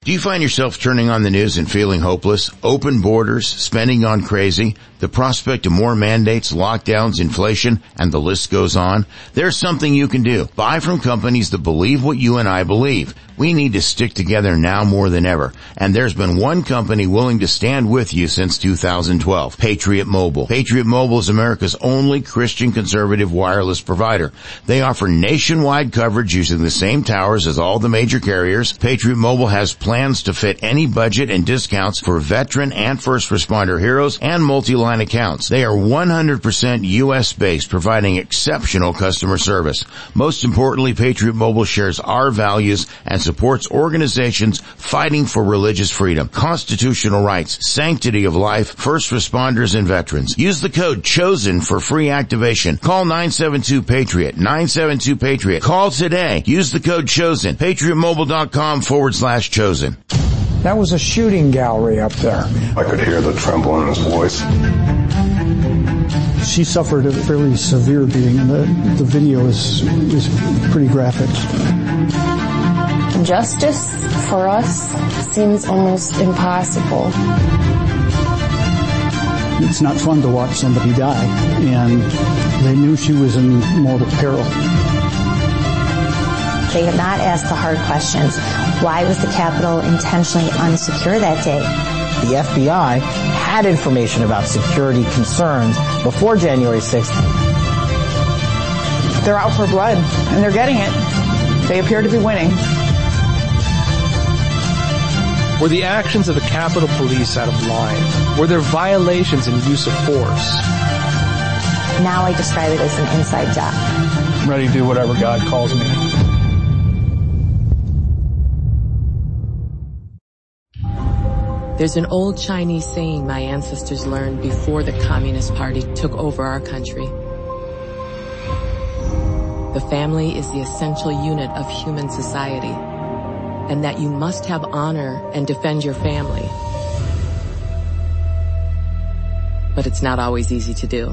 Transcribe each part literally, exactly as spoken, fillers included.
Do you find yourself turning on the news and feeling hopeless? Open borders, spending gone crazy, the prospect of more mandates, lockdowns, inflation, and the list goes on? There's something you can do. Buy from companies that believe what you and I believe. We need to stick together now more than ever. And there's been one company willing to stand with you since two thousand twelve. Patriot Mobile. Patriot Mobile is America's only Christian conservative wireless provider. They offer nationwide coverage using the same towers as all the major carriers. Patriot Mobile has plans to fit any budget and discounts for veteran and first responder heroes and multi-line accounts. They are one hundred percent U S based, providing exceptional customer service. Most importantly, Patriot Mobile shares our values and supports organizations fighting for religious freedom, constitutional rights, sanctity of life, first responders, and veterans. Use the code CHOSEN for free activation. Call nine seven two PATRIOT, nine seven two PATRIOT. Call today. Use the code CHOSEN. PatriotMobile.com forward slash chosen. That was a shooting gallery up there. I could hear the tremble in his voice. She suffered a fairly severe beating. The, the video is, is pretty graphic. Justice for us seems almost impossible. It's not fun to watch somebody die, and they knew she was in mortal peril. They have not asked the hard questions. Why was the Capitol intentionally unsecure that day? The F B I had information about security concerns before January sixth. They're out for blood, and they're getting it. They appear to be winning. Were the actions of the Capitol Police out of line? Were there violations in use of force? Now I describe it as an inside job. I'm ready to do whatever God calls me. There's an old Chinese saying my ancestors learned before the Communist Party took over our country. The family is the essential unit of human society, and that you must have honor and defend your family. But it's not always easy to do.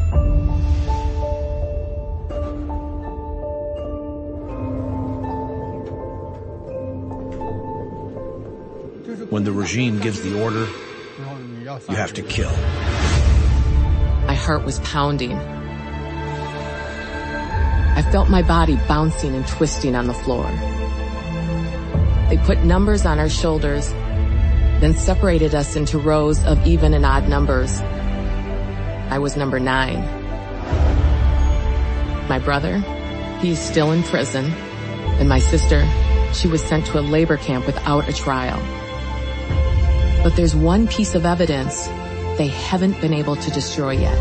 When the regime gives the order, you have to kill. My heart was pounding. I felt my body bouncing and twisting on the floor. They put numbers on our shoulders, then separated us into rows of even and odd numbers. I was number nine. My brother, he's still in prison, and my sister, she was sent to a labor camp without a trial. But there's one piece of evidence they haven't been able to destroy yet.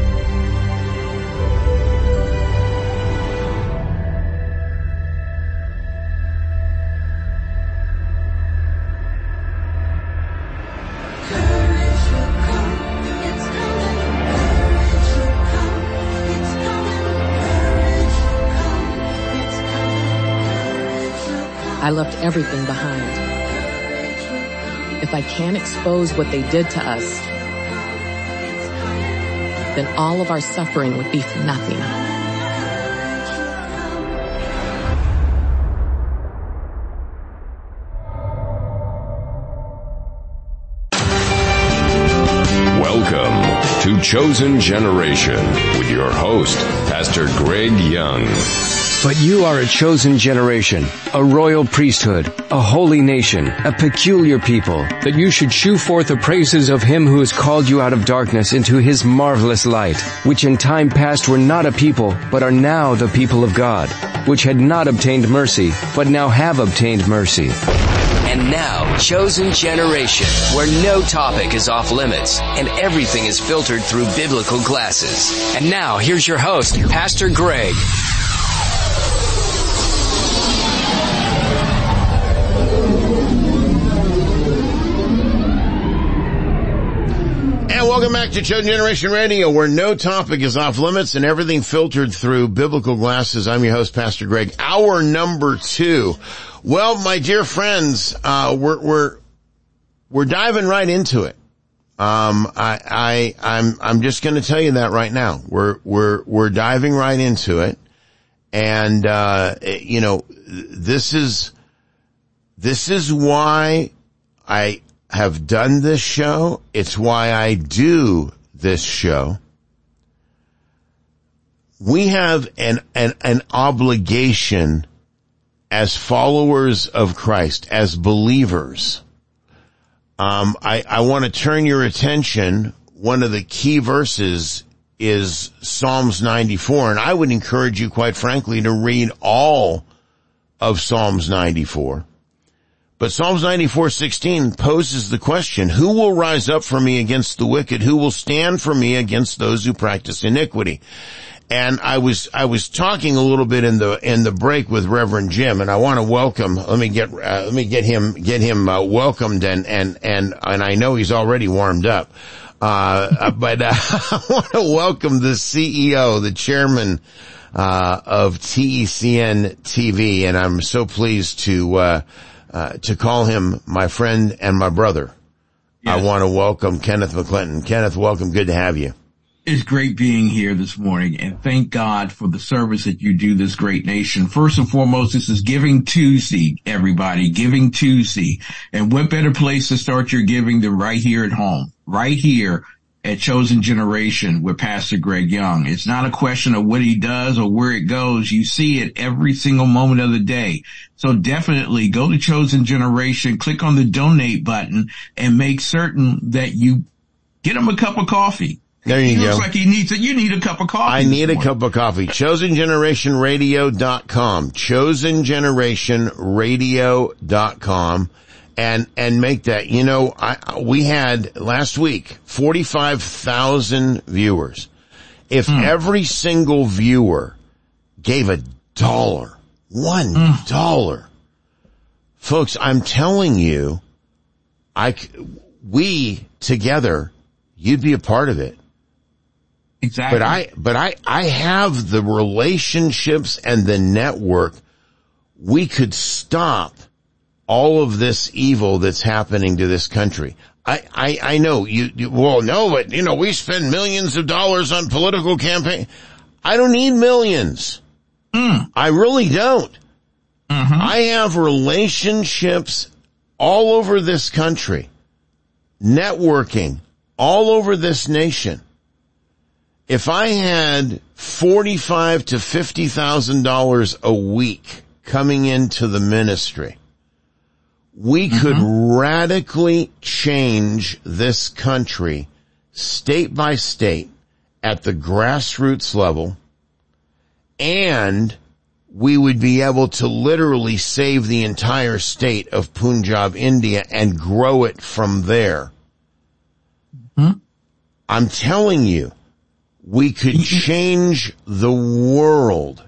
I left everything behind. If I can't expose what they did to us, then all of our suffering would be for nothing. Welcome to Chosen Generation with your host, Pastor Greg Young. But you are a chosen generation, a royal priesthood, a holy nation, a peculiar people, that you should shew forth the praises of him who has called you out of darkness into his marvelous light, which in time past were not a people, but are now the people of God, which had not obtained mercy, but now have obtained mercy. And now, Chosen Generation, where no topic is off limits and everything is filtered through biblical glasses. And now, here's your host, Pastor Greg. And welcome back to Chosen Generation Radio, where no topic is off limits and everything filtered through biblical glasses. I'm your host, Pastor Greg. Hour number two. Well, my dear friends, uh, we're, we're, we're diving right into it. Um, I, I, I'm, I'm just gonna tell you that right now. We're, we're, we're diving right into it. And, uh, you know, this is, This is why I have done this show. It's why I do this show. We have an, an, an obligation as followers of Christ, as believers. Um, I, I want to turn your attention. One of the key verses is Psalms ninety-four, and I would encourage you, quite frankly, to read all of Psalms ninety-four. But Psalms ninety-four sixteen poses the question, who will rise up for me against the wicked? Who will stand for me against those who practice iniquity? And I was, I was talking a little bit in the, in the break with Reverend Jim, and I want to welcome, let me get, uh, let me get him, get him, uh, welcomed and, and, and, and I know he's already warmed up. Uh, but, uh, I want to welcome the C E O, the chairman, uh, of T E C N T V, and I'm so pleased to, uh, uh, to call him my friend and my brother. Yes. I want to welcome Kenneth McClinton. Kenneth, welcome. Good to have you. It's great being here this morning, and thank God for the service that you do this great nation. First and foremost, this is Giving Tuesday, everybody, Giving Tuesday. And what better place to start your giving than right here at home, right here at Chosen Generation with Pastor Greg Young. It's not a question of what he does or where it goes. You see it every single moment of the day. So definitely go to Chosen Generation, click on the donate button, and make certain that you get him a cup of coffee. There you he go. Looks like he needs it. You need a cup of coffee. I need a cup of coffee. chosen generation radio dot com. chosen generation radio dot com. And, and make that, you know, I, we had last week forty-five thousand viewers. If mm. every single viewer gave a dollar, one mm. dollar, folks, I'm telling you, I, we together, you'd be a part of it. Exactly. But I, but I, I have the relationships and the network. We could stop all of this evil that's happening to this country. I, I, I know you, you, well, no, but you know, we spend millions of dollars on political campaign. I don't need millions. Mm. I really don't. Mm-hmm. I have relationships all over this country, networking all over this nation. If I had forty-five to fifty thousand dollars a week coming into the ministry, we mm-hmm. could radically change this country state by state at the grassroots level, and we would be able to literally save the entire state of Punjab, India, and grow it from there. Mm-hmm. I'm telling you, we could change the world.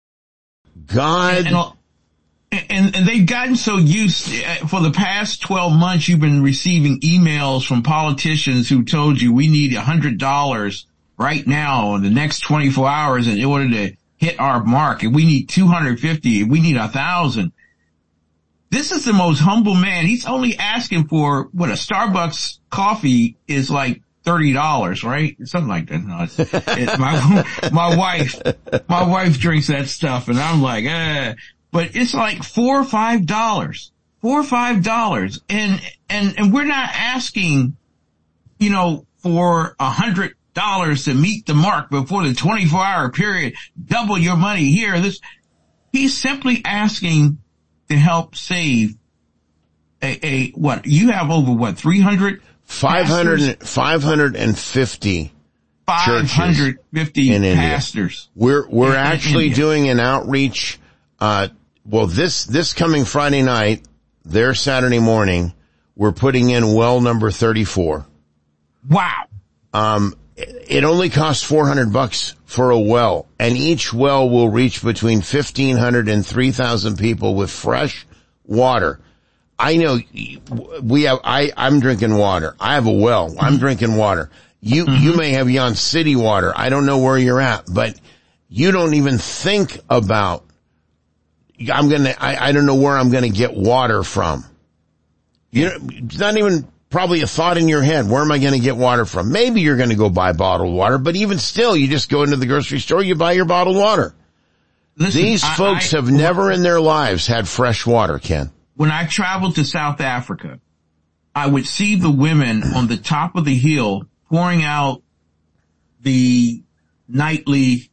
God. And, and, and they've gotten so used, for the past twelve months, you've been receiving emails from politicians who told you we need one hundred dollars right now in the next twenty-four hours in order to hit our mark. And we need two hundred fifty. We need a thousand. This is the most humble man. He's only asking for what a Starbucks coffee is like thirty dollars, right? Something like that. No, it's, it's my, my wife, my wife drinks that stuff and I'm like, eh, but it's like four or five dollars, four or five dollars. And, and, and we're not asking, you know, for a hundred dollars to meet the mark before the twenty-four hour period, double your money here. This, he's simply asking to help save a, a, what, you have over what, three hundred? five hundred, five hundred fifty five hundred fifty in pastors. India. We're, we're in, actually in doing an outreach, uh, well, this, this coming Friday night, their Saturday morning, we're putting in well number thirty-four. Wow. Um, it only costs four hundred bucks for a well, and each well will reach between fifteen hundred and three thousand people with fresh water. I know we have, I, I'm drinking water. I have a well. I'm drinking water. You, mm-hmm. you may have Yon City water. I don't know where you're at, but you don't even think about, I'm gonna, I, I don't know where I'm gonna get water from. You know, it's not even probably a thought in your head. Where am I gonna get water from? Maybe you're gonna go buy bottled water, but even still, you just go into the grocery store, you buy your bottled water. Listen, These I, folks I, have never in their lives had fresh water, Ken. when I traveled to South Africa, I would see the women on the top of the hill pouring out the nightly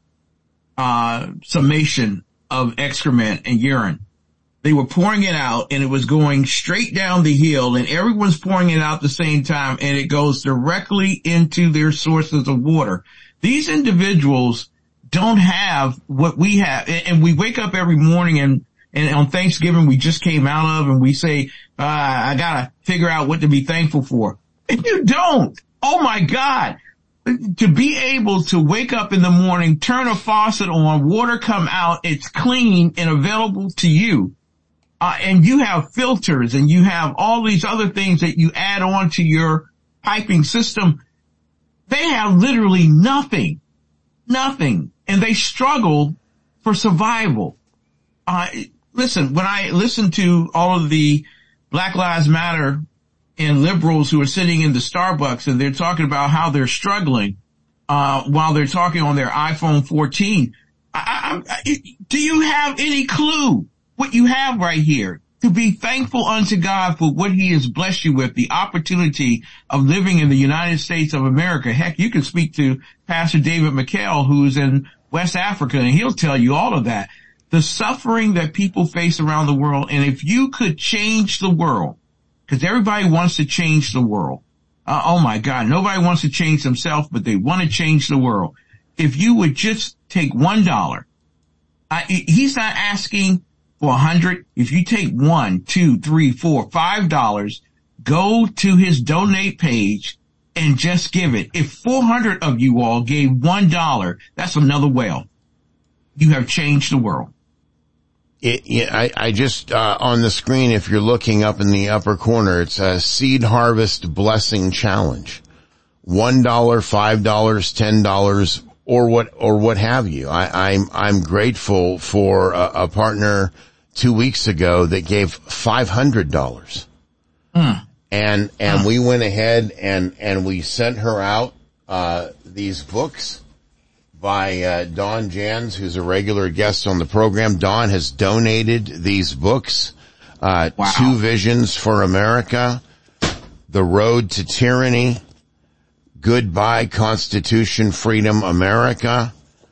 uh summation of excrement and urine. They were pouring it out, and it was going straight down the hill, and everyone's pouring it out at the same time, and it goes directly into their sources of water. These individuals don't have what we have, and we wake up every morning, and and on Thanksgiving we just came out of, and we say, uh, I gotta figure out what to be thankful for. And you don't. Oh my God. To be able to wake up in the morning, turn a faucet on, water come out, it's clean and available to you. Uh, and you have filters and you have all these other things that you add on to your piping system. They have literally nothing, nothing, and they struggle for survival. Uh, listen, when I listen to all of the Black Lives Matter and liberals who are sitting in the Starbucks and they're talking about how they're struggling, uh, while they're talking on their iPhone fourteen, I, I, I, do you have any clue what you have right here? To be thankful unto God for what he has blessed you with, the opportunity of living in the United States of America. Heck, you can speak to Pastor David McHale, who's in West Africa, and he'll tell you all of that. The suffering that people face around the world, and if you could change the world, because everybody wants to change the world. Uh, oh my God, nobody wants to change themselves, but they want to change the world. If you would just take one dollar, uh, he's not asking for a hundred. If you take one, two, three, four, five dollars, go to his donate page and just give it. If four hundred of you all gave one dollar, that's another whale. You have changed the world. It, it, I, I just, uh, on the screen, if you're looking up in the upper corner, it's a Seed Harvest Blessing Challenge. One dollar, five dollars, ten dollars, or what, or what have you. I, I'm, I'm grateful for a, a partner two weeks ago that gave five hundred dollars. Mm. And, and mm. we went ahead and, and we sent her out, uh, these books by, uh, Don Jans, who's a regular guest on the program. Don has donated these books, uh, wow. Two Visions for America, The Road to Tyranny, Goodbye Constitution, Freedom, America,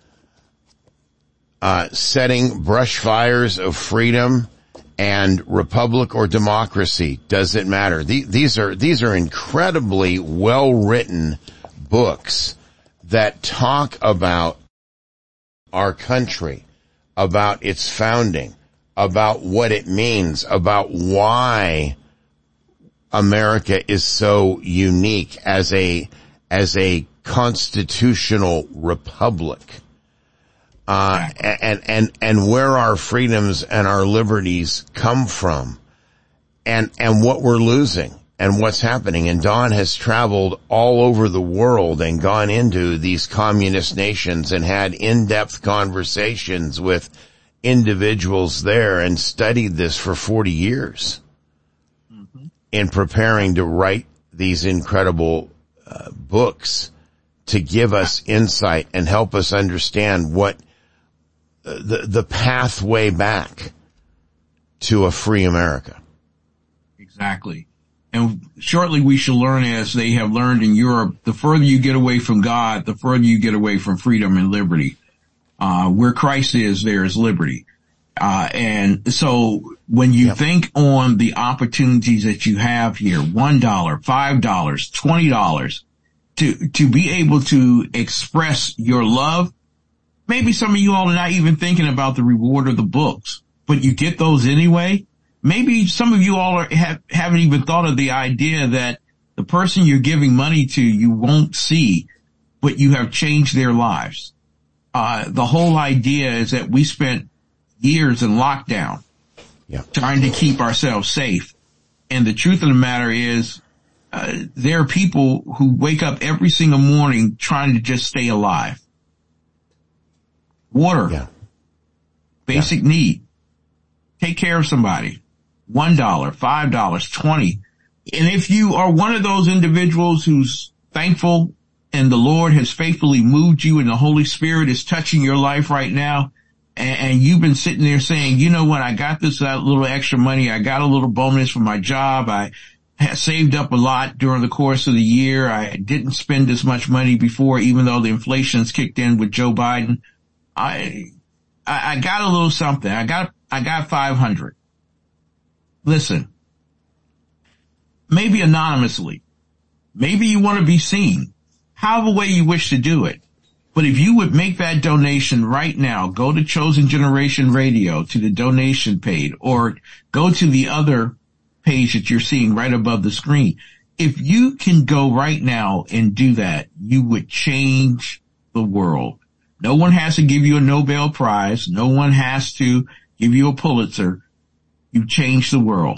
uh, Setting Brush Fires of Freedom, and Republic or Democracy, Does It Matter? The, these are, these are incredibly well-written books that talk about our country, about its founding, about what it means, about why America is so unique as a, as a constitutional republic. Uh, and, and, and where our freedoms and our liberties come from, and, and what we're losing and what's happening. And Don has traveled all over the world and gone into these communist nations and had in-depth conversations with individuals there and studied this for forty years mm-hmm. in preparing to write these incredible uh, books to give us insight and help us understand what the, the pathway back to a free America. Exactly. And shortly we shall learn, as they have learned in Europe, the further you get away from God, the further you get away from freedom and liberty. Uh, where Christ is, there is liberty. Uh, and so when you yep. think on the opportunities that you have here, one dollar, five dollars, twenty dollars, to, to be able to express your love, maybe some of you all are not even thinking about the reward of the books, but you get those anyway. Maybe some of you all are, have, haven't even thought of the idea that the person you're giving money to you won't see, but you have changed their lives. Uh, the whole idea is that we spent years in lockdown yeah. trying to keep ourselves safe. And the truth of the matter is, uh, there are people who wake up every single morning trying to just stay alive. Water, yeah. basic yeah. need. Take care of somebody. One dollar, five dollars, twenty. And if you are one of those individuals who's thankful and the Lord has faithfully moved you and the Holy Spirit is touching your life right now, and, and you've been sitting there saying, you know what, I got this uh, little extra money. I got a little bonus from my job. I had saved up a lot during the course of the year. I didn't spend as much money before, even though the inflation's kicked in with Joe Biden. I, I, I got a little something. I got, I got five hundred. Listen, maybe anonymously, maybe you want to be seen, however way you wish to do it. But if you would make that donation right now, go to Chosen Generation Radio to the donation page, or go to the other page that you're seeing right above the screen. If you can go right now and do that, you would change the world. No one has to give you a Nobel Prize. No one has to give you a Pulitzer. You change the world.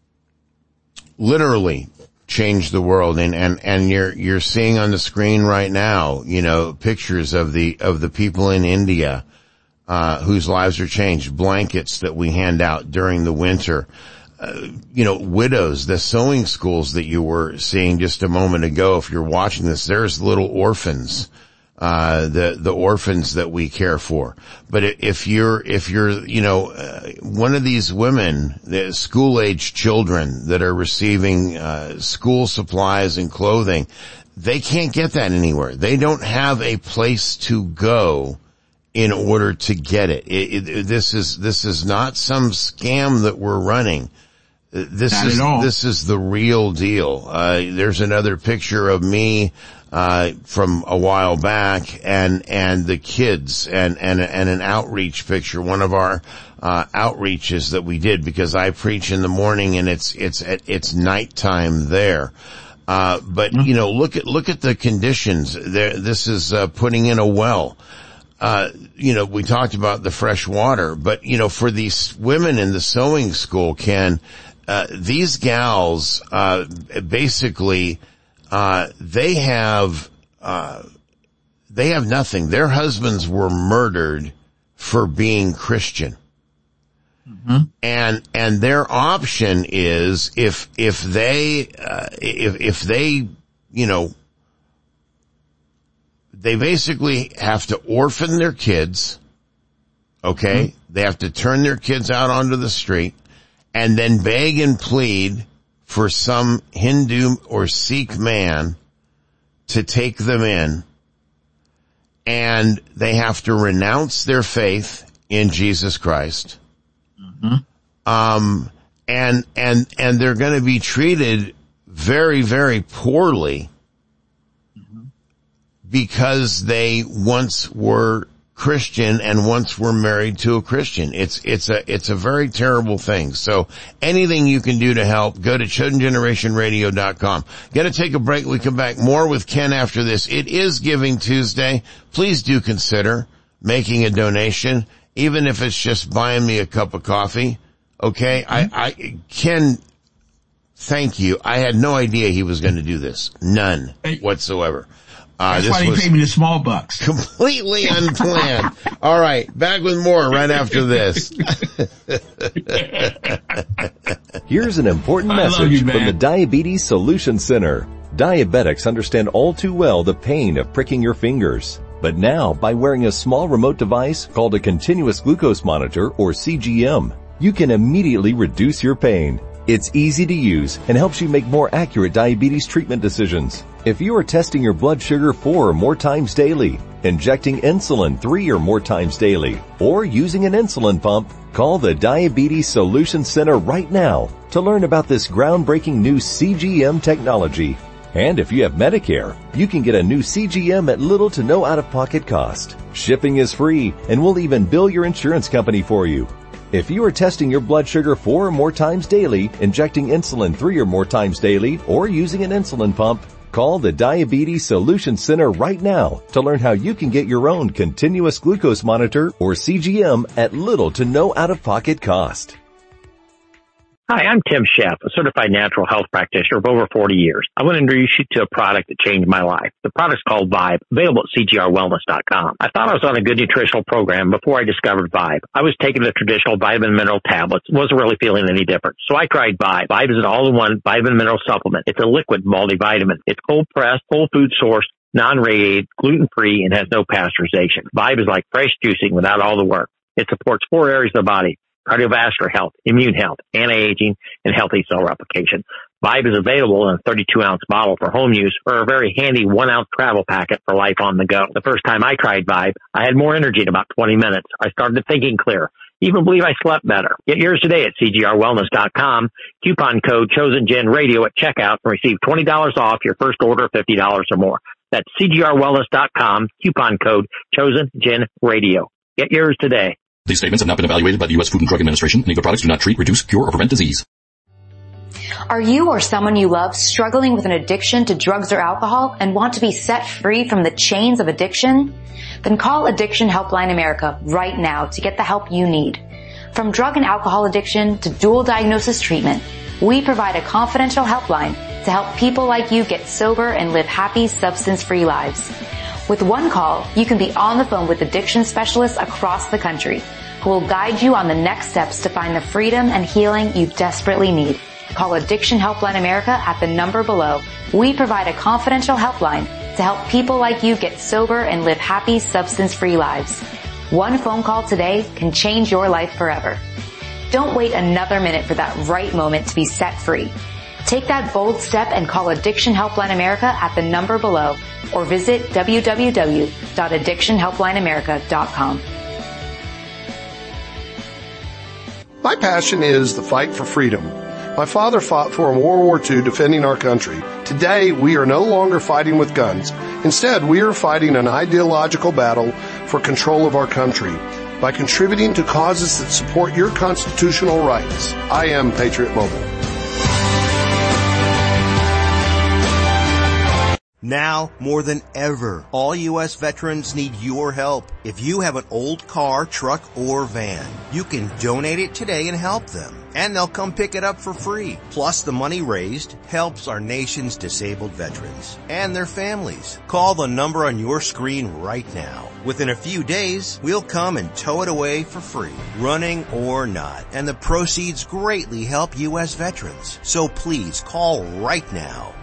Literally change the world. And, and, and you're, you're seeing on the screen right now, you know, pictures of the, of the people in India, uh, whose lives are changed, blankets that we hand out during the winter, uh, you know, widows, the sewing schools that you were seeing just a moment ago. If you're watching this, there's little orphans, uh, the, the orphans that we care for. But if you're, if you're, you know, uh, one of these women, the school-age children that are receiving, uh, school supplies and clothing, they can't get that anywhere. They don't have a place to go in order to get it. It, it this is, this is not some scam that we're running. This Not is, at all. this is the real deal. Uh, there's another picture of me, uh, from a while back, and, and the kids, and, and, and an outreach picture, one of our, uh, outreaches that we did, because I preach in the morning and it's, it's, it's nighttime there. Uh, but, you know, look at, look at the conditions there. This is, uh, putting in a well. Uh, you know, we talked about the fresh water, but, you know, for these women in the sewing school, Ken, uh, these gals, uh, basically, uh, they have, uh, they have nothing. Their husbands were murdered for being Christian. Mm-hmm. And, and their option is if, if they, uh, if, if they, you know, they basically have to orphan their kids, okay? Mm-hmm. They have to turn their kids out onto the street and then beg and plead for some Hindu or Sikh man to take them in, and they have to renounce their faith in Jesus Christ. Mm-hmm. Um, and, and, and they're going to be treated very, very poorly because they once were Christian and once were married to a Christian. It's, it's a, it's a very terrible thing. So anything you can do to help, go to chosen generation radio dot com. Gonna take a break. We come back more with Ken after this. It is Giving Tuesday. Please do consider making a donation, even if it's just buying me a cup of coffee. Okay. Mm-hmm. I, I, Ken, thank you. I had no idea he was going to do this. None whatsoever. Uh, That's why he paid me the small bucks. Completely unplanned. All right, back with more right after this. Here's an important message you, from the Diabetes Solution Center. Diabetics understand all too well the pain of pricking your fingers. But now, by wearing a small remote device called a continuous glucose monitor, or C G M, you can immediately reduce your pain. It's easy to use and helps you make more accurate diabetes treatment decisions. If you are testing your blood sugar four or more times daily, injecting insulin three or more times daily, or using an insulin pump, call the Diabetes Solution Center right now to learn about this groundbreaking new C G M technology. And if you have Medicare, you can get a new C G M at little to no out-of-pocket cost. Shipping is free, and we'll even bill your insurance company for you. If you are testing your blood sugar four or more times daily, injecting insulin three or more times daily, or using an insulin pump, call the Diabetes Solution Center right now to learn how you can get your own continuous glucose monitor, or C G M, at little to no out-of-pocket cost. Hi, I'm Tim Sheff, a certified natural health practitioner of over forty years. I want to introduce you to a product that changed my life. The product's called Vibe, available at C G R wellness dot com. I thought I was on a good nutritional program before I discovered Vibe. I was taking the traditional vitamin mineral tablets, wasn't really feeling any different. So I tried Vibe. Vibe is an all-in-one vitamin mineral supplement. It's a liquid multivitamin. It's cold-pressed, whole food sourced, non-radiated, gluten-free, and has no pasteurization. Vibe is like fresh juicing without all the work. It supports four areas of the body: cardiovascular health, immune health, anti-aging, and healthy cell replication. Vibe is available in a thirty-two ounce bottle for home use or a very handy one ounce travel packet for life on the go. The first time I tried Vibe, I had more energy in about twenty minutes. I started thinking clear. Even believe I slept better. Get yours today at C G R wellness dot com. Coupon code ChosenGen Radio at checkout and receive twenty dollars off your first order of fifty dollars or more. That's C G R wellness dot com. Coupon code ChosenGen Radio. Get yours today. These statements have not been evaluated by the U S Food and Drug Administration, and either products do not treat, reduce, cure, or prevent disease. Are you or someone you love struggling with an addiction to drugs or alcohol and want to be set free from the chains of addiction? Then call Addiction Helpline America right now to get the help you need. From drug and alcohol addiction to dual diagnosis treatment, we provide a confidential helpline to help people like you get sober and live happy, substance-free lives. With one call, you can be on the phone with addiction specialists across the country who will guide you on the next steps to find the freedom and healing you desperately need. Call Addiction Helpline America at the number below. We provide a confidential helpline to help people like you get sober and live happy, substance-free lives. One phone call today can change your life forever. Don't wait another minute for that right moment to be set free. Take that bold step and call Addiction Helpline America at the number below or visit w w w dot addiction helpline america dot com. My passion is the fight for freedom. My father fought for in World War Two defending our country. Today, we are no longer fighting with guns. Instead, we are fighting an ideological battle for control of our country by contributing to causes that support your constitutional rights. I am Patriot Mobile. Now, more than ever, all U S veterans need your help. If you have an old car, truck, or van, you can donate it today and help them. And they'll come pick it up for free. Plus, the money raised helps our nation's disabled veterans and their families. Call the number on your screen right now. Within a few days, we'll come and tow it away for free, running or not. And the proceeds greatly help U S veterans. So please call right now.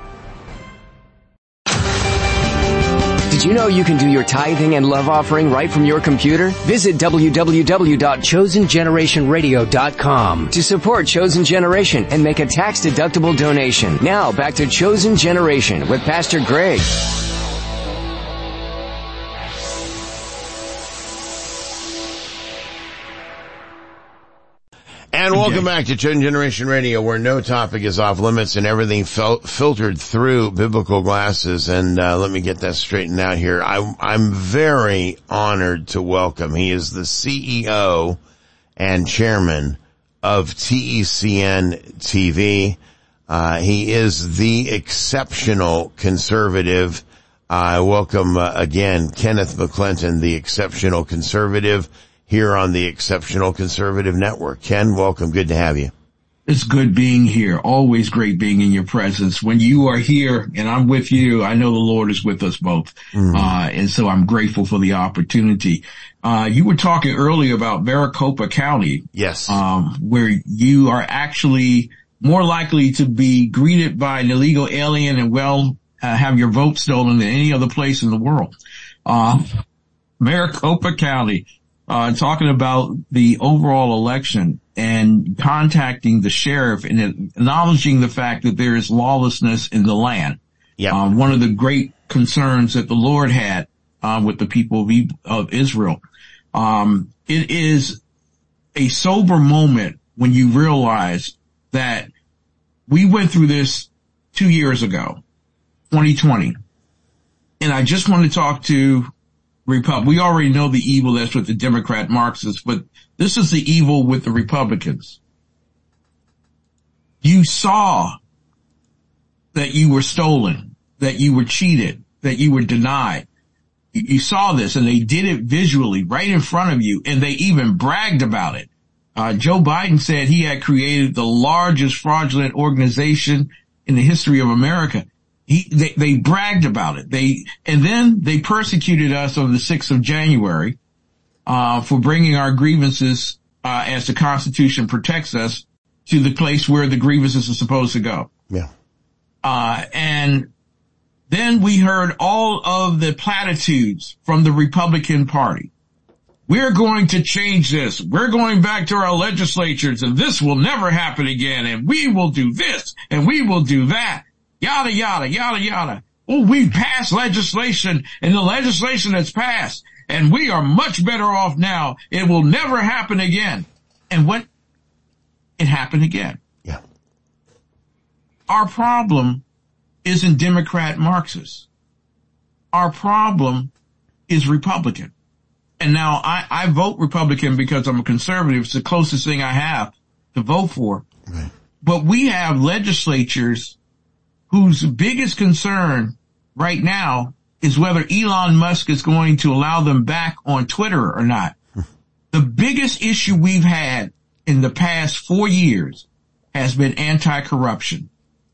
Did you know you can do your tithing and love offering right from your computer? Visit w w w dot chosen generation radio dot com to support Chosen Generation and make a tax-deductible donation. Now, back to Chosen Generation with Pastor Greg. And welcome back to Chosen Generation Radio, where no topic is off limits and everything fil- filtered through biblical glasses. And uh, let me get that straightened out here. I, I'm very honored to welcome. He is the C E O and chairman of T E C N T V. Uh, he is the exceptional conservative. I uh, welcome uh, again Kenneth McClinton, the exceptional conservative, here on the Exceptional Conservative Network. Ken, welcome. Good to have you. It's good being here. Always great being in your presence. When you are here and I'm with you, I know the Lord is with us both. Mm-hmm. Uh, and so I'm grateful for the opportunity. Uh, you were talking earlier about Maricopa County. Yes. Um, where you are actually more likely to be greeted by an illegal alien and well, uh, have your vote stolen than any other place in the world. Uh, Maricopa County. Uh, talking about the overall election and contacting the sheriff and acknowledging the fact that there is lawlessness in the land. Yeah. Uh, one of the great concerns that the Lord had, uh, with the people of, of Israel. Um, it is a sober moment when you realize that we went through this two years ago, twenty twenty. And I just want to talk to Repub- we already know the evil that's with the Democrat Marxists, but this is the evil with the Republicans. You saw that you were stolen, that you were cheated, that you were denied. You, you saw this, and they did it visually right in front of you, and they even bragged about it. Uh, Joe Biden said he had created the largest fraudulent organization in the history of America. He, they, they bragged about it. They, and then they persecuted us on the sixth of January, uh, for bringing our grievances, uh, as the Constitution protects us, to the place where the grievances are supposed to go. Yeah. Uh, and then we heard all of the platitudes from the Republican Party. we're going to change this. We're going back to our legislatures and this will never happen again. And we will do this and we will do that. Yada, yada, yada, yada. Oh, we've passed legislation and the legislation that's passed and we are much better off now. It will never happen again. And what? It happened again. Yeah. Our problem isn't Democrat Marxist. Our problem is Republican. And now I, I vote Republican because I'm a conservative. It's the closest thing I have to vote for. Right. But we have legislatures whose biggest concern right now is whether Elon Musk is going to allow them back on Twitter or not. The biggest issue we've had in the past four years has been anti-corruption,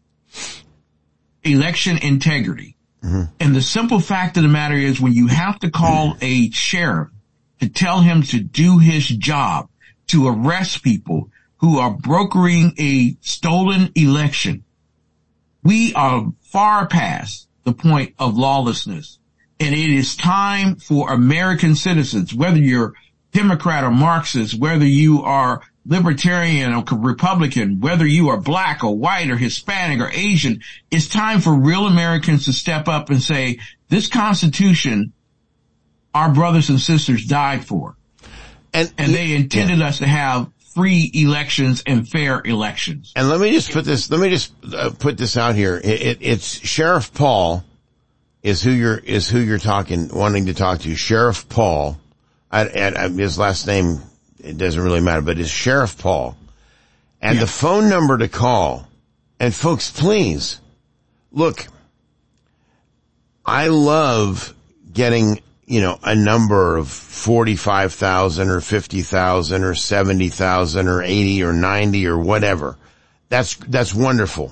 election integrity. Mm-hmm. And the simple fact of the matter is when you have to call a sheriff to tell him to do his job, to arrest people who are brokering a stolen election, we are far past the point of lawlessness. And it is time for American citizens, whether you're Democrat or Marxist, whether you are Libertarian or Republican, whether you are black or white or Hispanic or Asian, it's time for real Americans to step up and say, this Constitution, our brothers and sisters died for. And, and they intended yeah. us to have free elections and fair elections. And let me just put this, let me just uh, put this out here. It, it, it's Sheriff Paul is who you're, is who you're talking, wanting to talk to. Sheriff Paul. I, I, his last name, it doesn't really matter, but it's Sheriff Paul. And yeah. the phone number to call, and folks, please, look, I love getting, you know, a number of forty-five thousand or fifty thousand or seventy thousand or eighty or ninety or whatever. That's, that's wonderful.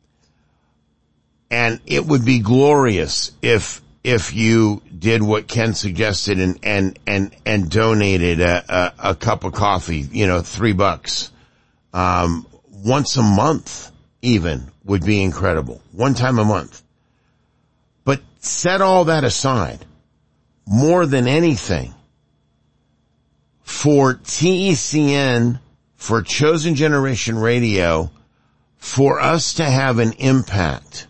And it would be glorious if, if you did what Ken suggested and, and, and, and donated a, a, a cup of coffee, you know, three bucks, um, once a month even would be incredible. One time a month. But set all that aside. More than anything, for T E C N, for Chosen Generation Radio, for us to have an impact,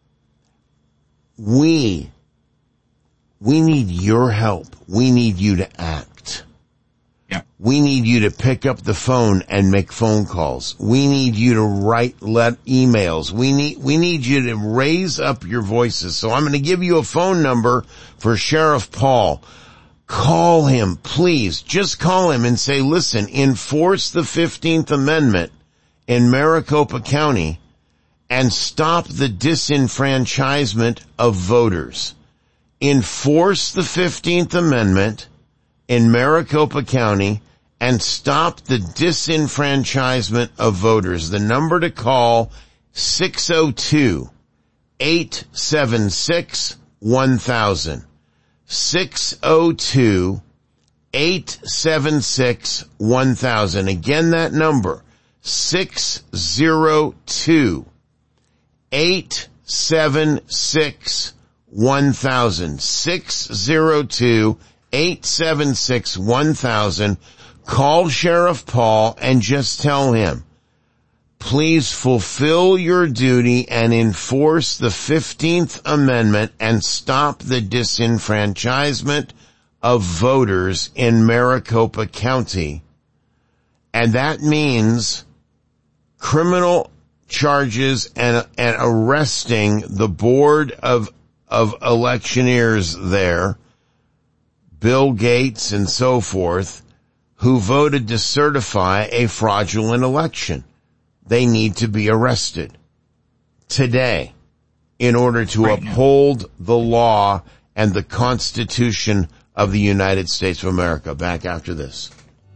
we, we need your help. We need you to act. Yeah. We need you to pick up the phone and make phone calls. We need you to write let emails. We need, we need you to raise up your voices. So I'm going to give you a phone number for Sheriff Paul. Call him, please. Just call him and say, listen, enforce the fifteenth Amendment in Maricopa County and stop the disenfranchisement of voters. Enforce the fifteenth Amendment in Maricopa County and stop the disenfranchisement of voters. The number to call, six oh two, eight seven six, one thousand. six oh two, eight seven six, one thousand. Again, that number, six oh two, eight seven six, one thousand. six oh two, eight seven six, one thousand. Call Sheriff Paul and just tell him, please fulfill your duty and enforce the fifteenth Amendment and stop the disenfranchisement of voters in Maricopa County. And that means criminal charges and, and arresting the board of, of electioneers there, Bill Gates and so forth, who voted to certify a fraudulent election. They need to be arrested today in order to right uphold now. the law and the Constitution of the United States of America. Back after this.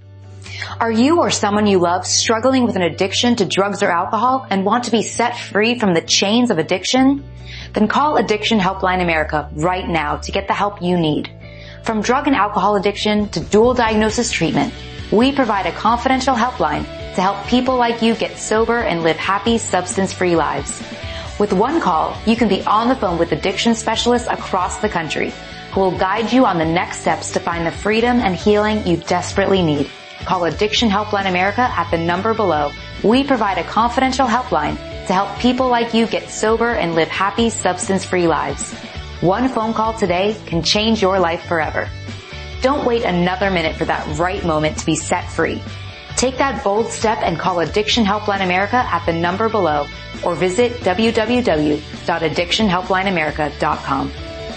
Are you or someone you love struggling with an addiction to drugs or alcohol and want to be set free from the chains of addiction? Then call Addiction Helpline America right now to get the help you need. From drug and alcohol addiction to dual diagnosis treatment, we provide a confidential helpline to help people like you get sober and live happy, substance-free lives. With one call, you can be on the phone with addiction specialists across the country. who will guide you on the next steps to find the freedom and healing you desperately need. Call Addiction Helpline America at the number below. We provide a confidential helpline to help people like you get sober and live happy, substance-free lives. One phone call today can change your life forever. Don't wait another minute for that right moment to be set free. Take that bold step and call Addiction Helpline America at the number below or visit w w w dot addiction helpline america dot com.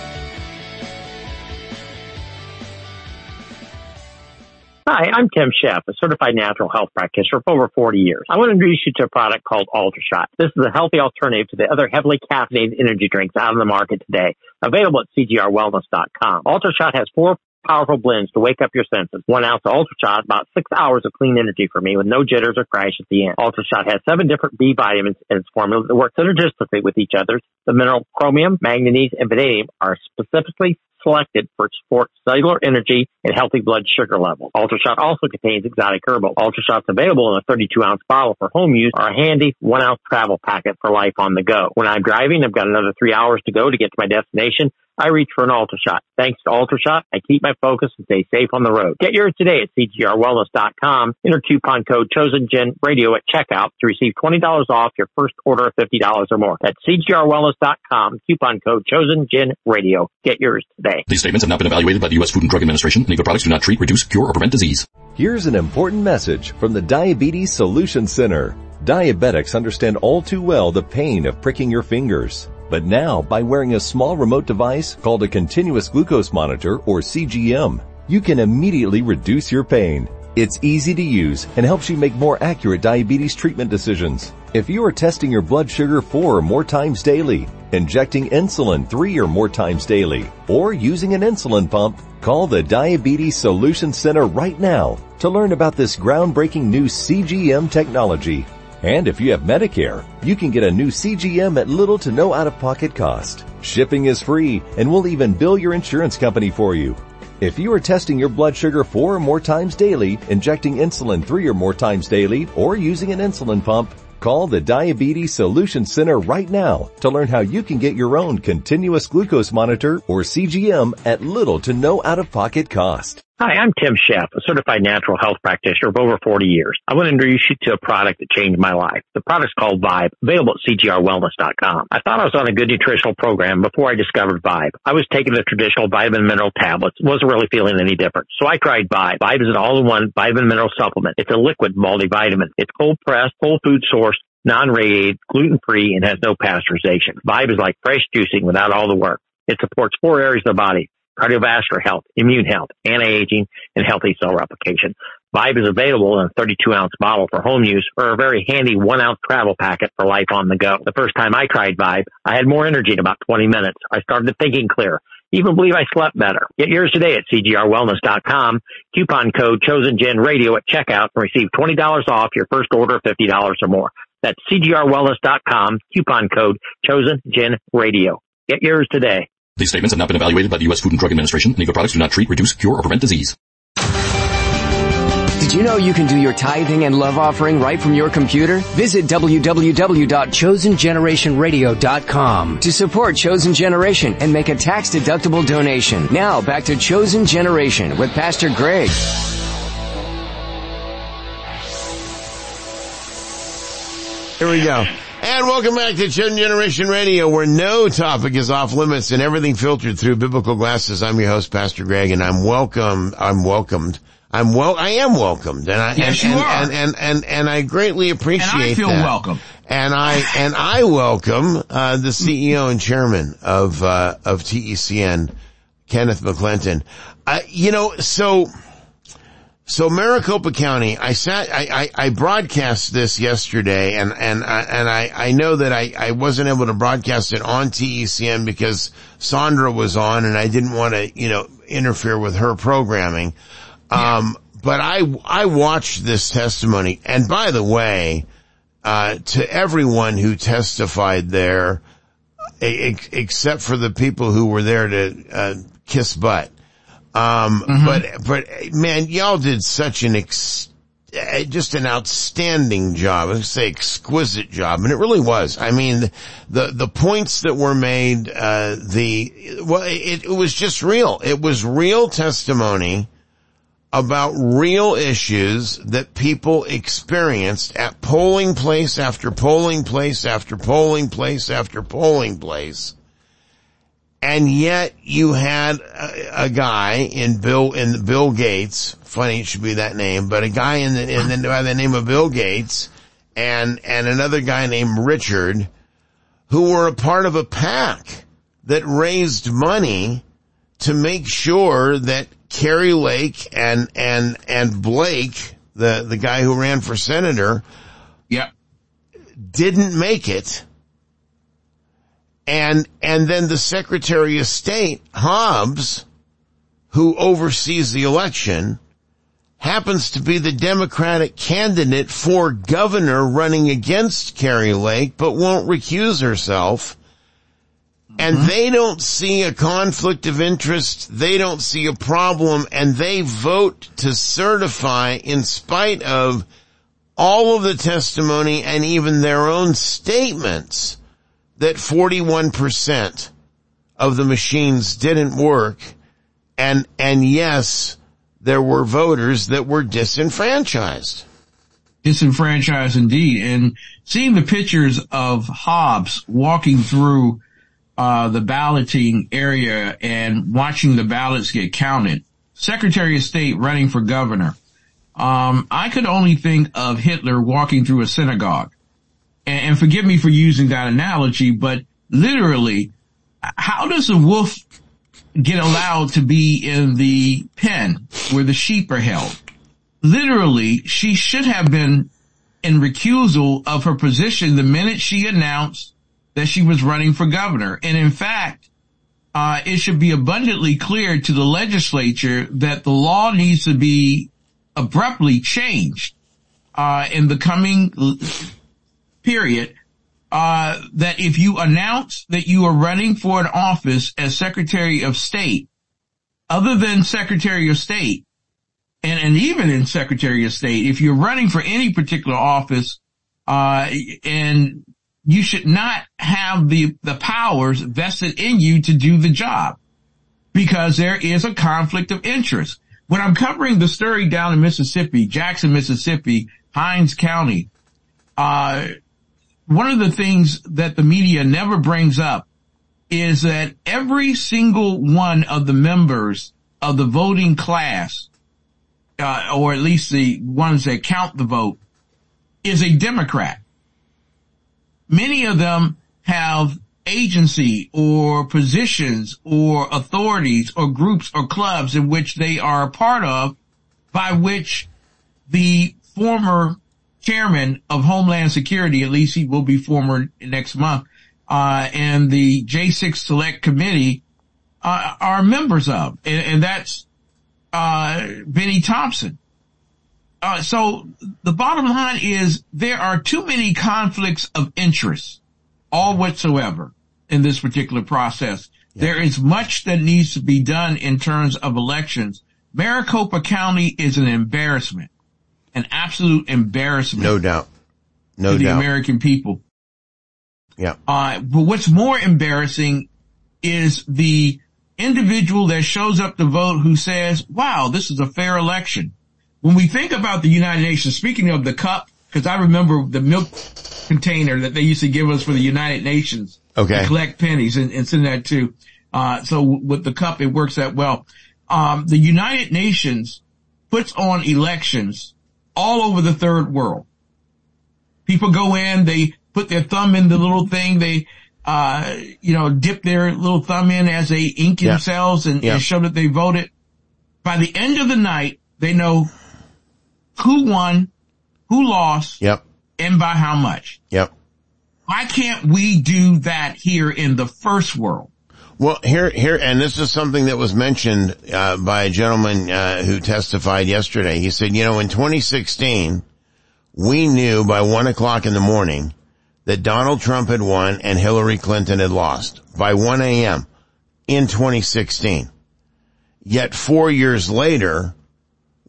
Hi, I'm Tim Sheff, a certified natural health practitioner for over forty years. I want to introduce you to a product called UltraShot. This is a healthy alternative to the other heavily caffeinated energy drinks out on the market today, available at c g r wellness dot com. UltraShot has four powerful blends to wake up your senses. One ounce of UltraShot, about six hours of clean energy for me with no jitters or crash at the end. UltraShot has seven different B vitamins in its formula that work synergistically with each other. The mineral chromium, manganese, and vanadium are specifically selected for support cellular energy and healthy blood sugar levels. UltraShot also contains exotic herbal. UltraShot's available in a thirty-two ounce bottle for home use or a handy one ounce travel packet for life on the go. When I'm driving, I've got another three hours to go to get to my destination. I reach for an UltraShot. Thanks to UltraShot, I keep my focus and stay safe on the road. Get yours today at c g r wellness dot com. Enter coupon code ChosenGenRadio at checkout to receive twenty dollars off your first order of fifty dollars or more. That's c g r wellness dot com. Coupon code ChosenGenRadio. Get yours today. These statements have not been evaluated by the U S Food and Drug Administration. Any of the products do not treat, reduce, cure, or prevent disease. Here's an important message from the Diabetes Solution Center. Diabetics understand all too well the pain of pricking your fingers. But now, by wearing a small remote device called a continuous glucose monitor, or C G M, you can immediately reduce your pain. It's easy to use and helps you make more accurate diabetes treatment decisions. If you are testing your blood sugar four or more times daily, injecting insulin three or more times daily, or using an insulin pump, call the Diabetes Solution Center right now to learn about this groundbreaking new C G M technology. And if you have Medicare, you can get a new C G M at little to no out-of-pocket cost. Shipping is free, and we'll even bill your insurance company for you. If you are testing your blood sugar four or more times daily, injecting insulin three or more times daily, or using an insulin pump, call the Diabetes Solution Center right now to learn how you can get your own continuous glucose monitor, or C G M, at little to no out-of-pocket cost. Hi, I'm Tim Sheff, a certified natural health practitioner of over forty years. I want to introduce you to a product that changed my life. The product's called Vibe, available at c g r wellness dot com. I thought I was on a good nutritional program before I discovered Vibe. I was taking the traditional vitamin mineral tablets, wasn't really feeling any different. So I tried Vibe. Vibe is an all-in-one vitamin mineral supplement. It's a liquid multivitamin. It's cold-pressed, whole food sourced, non-radiated, gluten-free, and has no pasteurization. Vibe is like fresh juicing without all the work. It supports four areas of the body: cardiovascular health, immune health, anti-aging, and healthy cell replication. Vibe is available in a thirty-two ounce bottle for home use or a very handy one ounce travel packet for life on the go. The first time I tried Vibe, I had more energy in about twenty minutes. I started thinking clear. Even believe I slept better. Get yours today at c g r wellness dot com. Coupon code ChosenGenRadio at checkout and receive twenty dollars off your first order of fifty dollars or more. That's c g r wellness dot com. Coupon code ChosenGenRadio. Get yours today. These statements have not been evaluated by the U S Food and Drug Administration. Any of the products do not treat, reduce, cure, or prevent disease. Did you know you can do your tithing and love offering right from your computer? Visit w w w dot chosen generation radio dot com to support Chosen Generation and make a tax-deductible donation. Now, back to Chosen Generation with Pastor Greg. Here we go. And welcome back to Chosen Generation Radio, where no topic is off limits and everything filtered through biblical glasses. I'm your host, Pastor Greg, and I'm welcome. I'm welcomed. I'm well. I am welcomed, and I yes, and, you and, are. And, and and and I greatly appreciate that. And I feel that. welcome. And I and I welcome uh the C E O and chairman of uh of T E C N, Kenneth McClinton. Uh, you know, so. So Maricopa County, I sat, I, I, I broadcast this yesterday, and, and, I, and I, I know that I, I wasn't able to broadcast it on T E C N because Sandra was on and I didn't want to, you know, interfere with her programming. Um, but I, I watched this testimony, and by the way, uh, to everyone who testified there, ex- except for the people who were there to, uh, kiss butt. Um, mm-hmm. but, but man, y'all did such an ex- uh, just an outstanding job. I would say exquisite job. And it really was. I mean, the, the, the points that were made, uh, the, well, it, it was just real. It was real testimony about real issues that people experienced at polling place after polling place after polling place after polling place. And yet you had a, a guy in Bill, in Bill Gates, funny it should be that name, but a guy in the, in the, by the name of Bill Gates and, and another guy named Richard who were a part of a PAC that raised money to make sure that Kari Lake and, and, and Blake, the, the guy who ran for senator, yep, didn't make it. And, and then the Secretary of State, Hobbs, who oversees the election, happens to be the Democratic candidate for governor running against Kari Lake, but won't recuse herself. And mm-hmm. they don't see a conflict of interest. They don't see a problem, and they vote to certify in spite of all of the testimony and even their own statements that forty-one percent of the machines didn't work, and, and yes, there were voters that were disenfranchised. Disenfranchised indeed. And seeing the pictures of Hobbs walking through, uh, the balloting area and watching the ballots get counted, Secretary of State running for governor, um, I could only think of Hitler walking through a synagogue. And forgive me for using that analogy, but literally, how does a wolf get allowed to be in the pen where the sheep are held? Literally, she should have been in recusal of her position the minute she announced that she was running for governor. And in fact, uh, it should be abundantly clear to the legislature that the law needs to be abruptly changed, uh, in the coming period, uh, that if you announce that you are running for an office as Secretary of State, other than Secretary of State, and, and even in Secretary of State, if you're running for any particular office, uh, and you should not have the, the powers vested in you to do the job, because there is a conflict of interest. When I'm covering the story down in Mississippi, Jackson, Mississippi, Hinds County, uh, one of the things that the media never brings up is that every single one of the members of the voting class, uh, or at least the ones that count the vote, is a Democrat. Many of them have agency or positions or authorities or groups or clubs in which they are a part of, by which the former chairman of Homeland Security, at least he will be former next month, uh, and the J six Select Committee, uh, are members of, and, and that's, uh, Benny Thompson. Uh, so the bottom line is there are too many conflicts of interest, all whatsoever, in this particular process. Yeah. There is much that needs to be done in terms of elections. Maricopa County is an embarrassment. An absolute embarrassment. No doubt. No to the doubt. American people. Yeah. Uh, but what's more embarrassing is the individual that shows up to vote who says, wow, this is a fair election. When we think about the United Nations, speaking of the cup, because I remember the milk container that they used to give us for the United Nations. Okay. To collect pennies and, and send that to, uh, so with the cup, it works that well. Um, the United Nations puts on elections all over the third world. People go in, they put their thumb in the little thing, they, uh, you know, dip their little thumb in as they ink yeah. themselves and, yeah. and show that they voted. By the end of the night, they know who won, who lost, yep. and by how much. Yep. Why can't we do that here in the first world? Well, here, here, and this is something that was mentioned, uh, by a gentleman, uh, who testified yesterday. He said, you know, in twenty sixteen, we knew by one o'clock in the morning that Donald Trump had won and Hillary Clinton had lost by one a.m. in twenty sixteen. Yet four years later,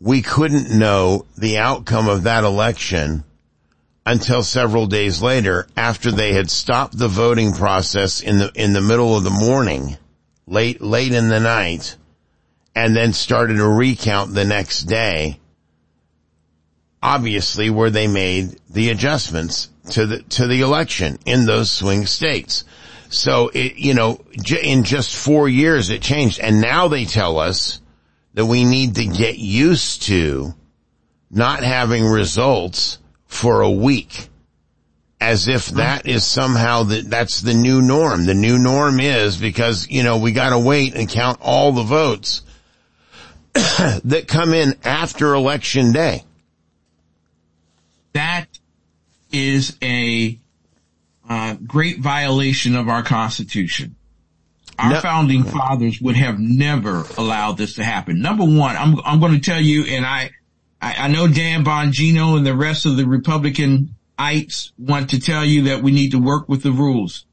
we couldn't know the outcome of that election until several days later, after they had stopped the voting process in the in the middle of the morning, late late in the night, and then started a recount the next day. Obviously, where they made the adjustments to the to the election in those swing states. So it, you know, in just four years it changed, and now they tell us that we need to get used to not having results for a week, as if that is somehow the, that's the new norm. The new norm is because, you know, we gotta wait and count all the votes that come in after election day. That is a uh, great violation of our Constitution. Our no. founding fathers would have never allowed this to happen. Number one, I'm I'm going to tell you, and I, I I know Dan Bongino and the rest of the Republicanites want to tell you that we need to work with the rules.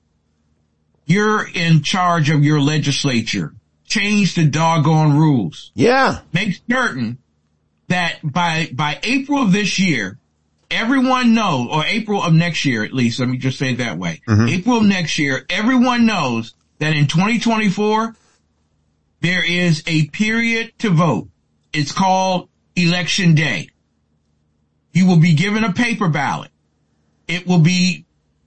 You're in charge of your legislature. Change the doggone rules. Yeah. Make certain that by by April of this year, everyone knows, or April of next year at least, let me just say it that way. Mm-hmm. April of next year, everyone knows that in twenty twenty-four, there is a period to vote. It's called Election Day. You will be given a paper ballot. It will be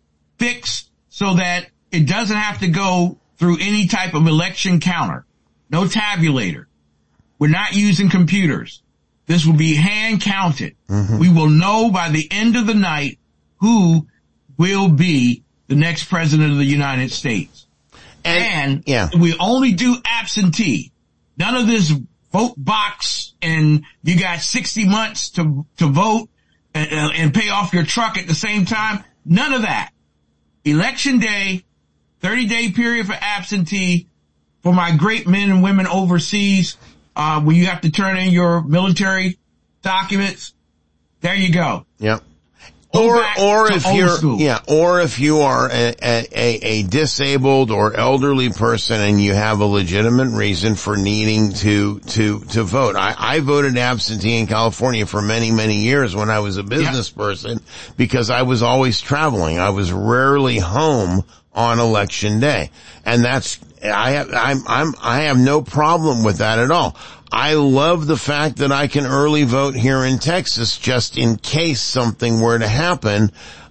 fixed so that it doesn't have to go through any type of election counter. No tabulator. We're not using computers. This will be hand counted. Mm-hmm. We will know by the end of the night who will be the next president of the United States. And, and yeah. we only do absentee. None of this vote box and you got sixty months to, to vote and, uh, and pay off your truck at the same time. None of that. Election day, thirty day period for absentee. For my great men and women overseas, uh, where you have to turn in your military documents. There you go. Yep. Or, or if you're, yeah, or if you are a, a, a disabled or elderly person and you have a legitimate reason for needing to, to, to vote. I, I voted absentee in California for many, many years when I was a business yeah. person because I was always traveling. I was rarely home on election day. And that's, I have, I'm, I'm, I have no problem with that at all. I love the fact that I can early vote here in Texas just in case something were to happen.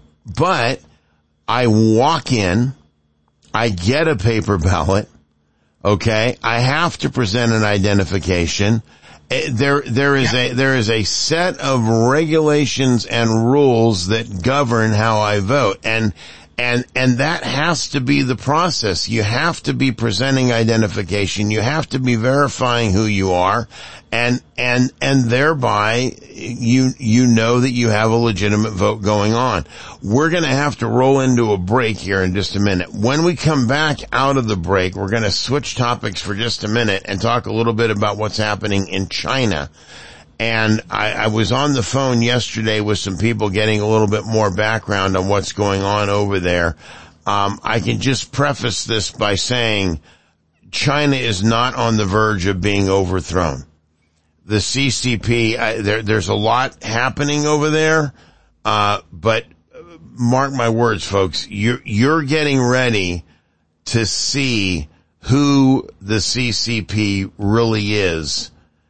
But I walk in, I get a paper ballot, okay? I have to present an identification. There, there is a, there is a set of regulations and rules that govern how I vote. And, And, and that has to be the process. You have to be presenting identification. You have to be verifying who you are. And, and, and thereby you, you know that you have a legitimate vote going on. We're going to have to roll into a break here in just a minute. When we come back out of the break, we're going to switch topics for just a minute and talk a little bit about what's happening in China. And I, I was on the phone yesterday with some people getting a little bit more background on what's going on over there. Um, I can just preface this by saying China is not on the verge of being overthrown. The C C P, I, there, there's a lot happening over there, uh, but mark my words, folks, you're, you're getting ready to see who the C C P really is.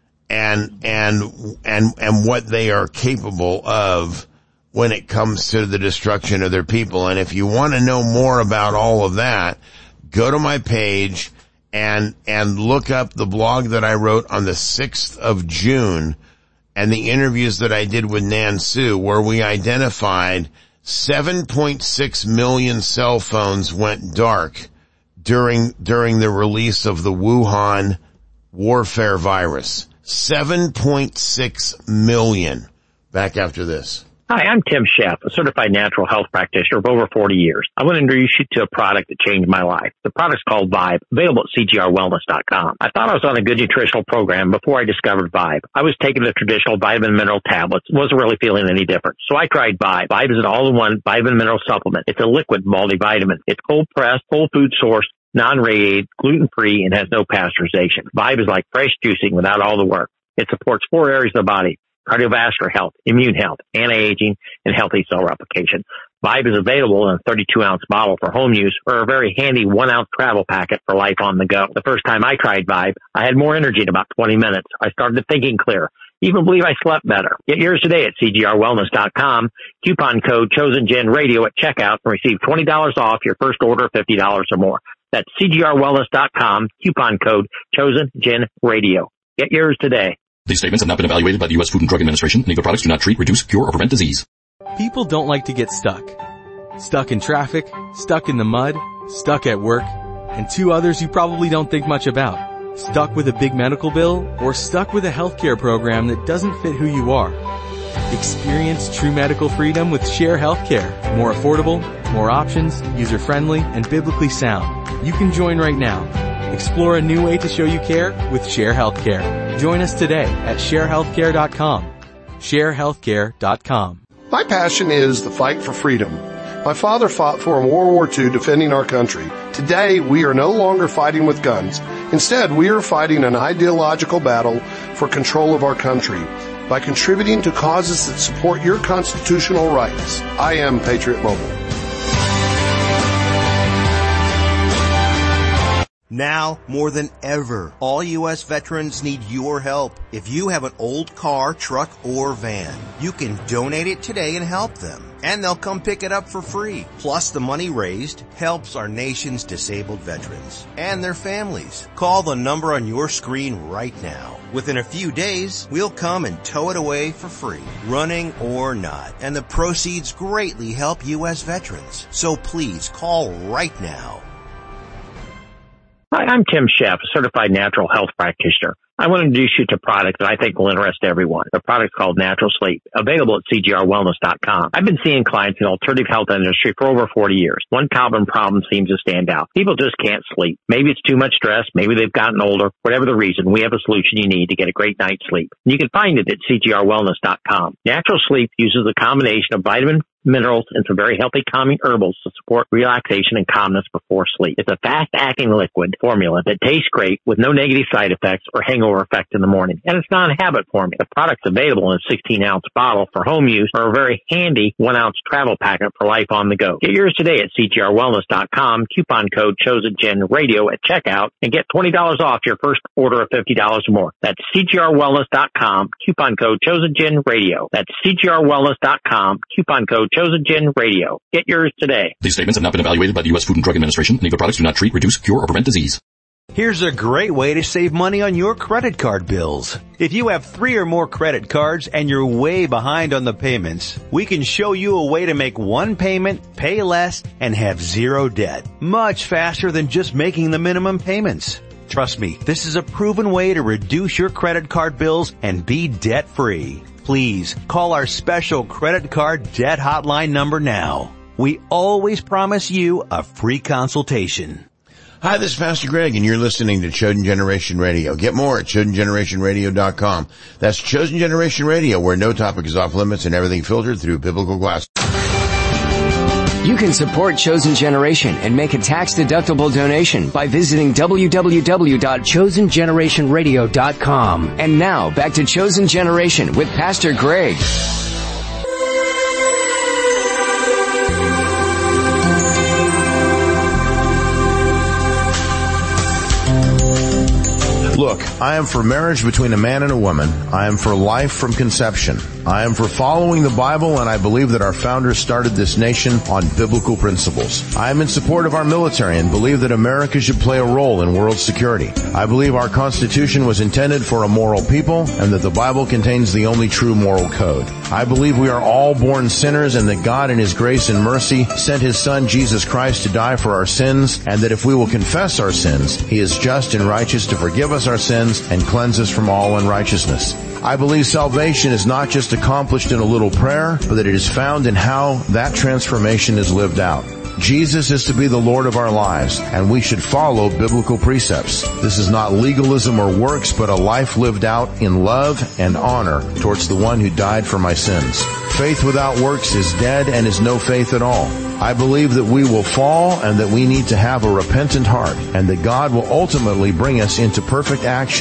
And, and, and, and what they are capable of when it comes to the destruction of their people. And if you want to know more about all of that, go to my page and, and look up the blog that I wrote on the sixth of June and the interviews that I did with Nan Su, where we identified seven point six million cell phones went dark during, during the release of the Wuhan warfare virus. seven point six million. Back after this. Hi, I'm Tim Sheff, a certified natural health practitioner of over forty years. I want to introduce you to a product that changed my life. The product's called Vibe, available at C G R wellness dot com. I thought I was on a good nutritional program before I discovered Vibe. I was taking the traditional vitamin mineral tablets, wasn't really feeling any different. So I tried Vibe. Vibe is an all-in-one vitamin mineral supplement. It's a liquid multivitamin. It's cold-pressed, whole food sourced, non-radiated, gluten-free, and has no pasteurization. Vibe is like fresh juicing without all the work. It supports four areas of the body: cardiovascular health, immune health, anti-aging, and healthy cell replication. Vibe is available in a thirty-two ounce bottle for home use or a very handy one ounce travel packet for life on the go. The first time I tried Vibe, I had more energy in about twenty minutes. I started thinking clear. Even believe I slept better. Get yours today at C G R wellness dot com. Coupon code ChosenGenRadio at checkout and receive twenty dollars off your first order of fifty dollars or more. That's C G R wellness dot com. Coupon code ChosenGenRadio. Get yours today. These statements have not been evaluated by the U S Food and Drug Administration. Any of the products do not treat, reduce, cure, or prevent disease. People don't like to get stuck. Stuck in traffic, stuck in the mud, stuck at work, and two others you probably don't think much about. Stuck with a big medical bill, or stuck with a healthcare program that doesn't fit who you are. Experience true medical freedom with Share Healthcare. More affordable, more options, user-friendly, and biblically sound. You can join right now. Explore a new way to show you care with Share Healthcare. Join us today at share healthcare dot com. share healthcare dot com. My passion is the fight for freedom. My father fought for in World War Two defending our country. Today, we are no longer fighting with guns. Instead, we are fighting an ideological battle for control of our country by contributing to causes that support your constitutional rights. I am Patriot Mobile. Now, more than ever, all U S veterans need your help. If you have an old car, truck, or van, you can donate it today and help them. And they'll come pick it up for free. Plus, the money raised helps our nation's disabled veterans and their families. Call the number on your screen right now. Within a few days, we'll come and tow it away for free, running or not. And the proceeds greatly help U S veterans. So please call right now. Hi, I'm Tim Sheff, a certified natural health practitioner. I want to introduce you to a product that I think will interest everyone. The product's called Natural Sleep, available at C G R wellness dot com. I've been seeing clients in the alternative health industry for over forty years. One common problem seems to stand out. People just can't sleep. Maybe it's too much stress. Maybe they've gotten older. Whatever the reason, we have a solution you need to get a great night's sleep. You can find it at C G R wellness dot com. Natural Sleep uses a combination of vitamin, minerals, and some very healthy calming herbals to support relaxation and calmness before sleep. It's a fast-acting liquid formula that tastes great with no negative side effects or hangover effect in the morning. And it's not a habit forming. The product's available in a sixteen ounce bottle for home use or a very handy one ounce travel packet for life on the go. Get yours today at C G R wellness dot com. Coupon code ChosenGenRadio at checkout and get twenty dollars off your first order of fifty dollars or more. That's C G R wellness dot com. Coupon code ChosenGenRadio. That's C G R wellness dot com. Coupon code ChosenGenRadio. Get yours today. These statements have not been evaluated by the U S Food and Drug Administration. Any of the products do not treat, reduce, cure, or prevent disease. Here's a great way to save money on your credit card bills. If you have three or more credit cards and you're way behind on the payments, we can show you a way to make one payment, pay less, and have zero debt. Much faster than just making the minimum payments. Trust me, this is a proven way to reduce your credit card bills and be debt-free. Please call our special credit card debt hotline number now. We always promise you a free consultation. Hi, this is Pastor Greg, and you're listening to Chosen Generation Radio. Get more at chosen generation radio dot com. That's Chosen Generation Radio, where no topic is off limits and everything filtered through biblical glasses. You can support Chosen Generation and make a tax-deductible donation by visiting w w w dot chosen generation radio dot com. And now, back to Chosen Generation with Pastor Greg. Look, I am for marriage between a man and a woman. I am for life from conception. I am for following the Bible, and I believe that our founders started this nation on biblical principles. I am in support of our military and believe that America should play a role in world security. I believe our Constitution was intended for a moral people and that the Bible contains the only true moral code. I believe we are all born sinners and that God in His grace and mercy sent His Son Jesus Christ to die for our sins, and that if we will confess our sins, He is just and righteous to forgive us our sins and cleanse us from all unrighteousness. I believe salvation is not just accomplished in a little prayer, but that it is found in how that transformation is lived out. Jesus is to be the Lord of our lives, and we should follow biblical precepts. This is not legalism or works, but a life lived out in love and honor towards the one who died for my sins. Faith without works is dead and is no faith at all. I believe that we will fall and that we need to have a repentant heart, and that God will ultimately bring us into perfect action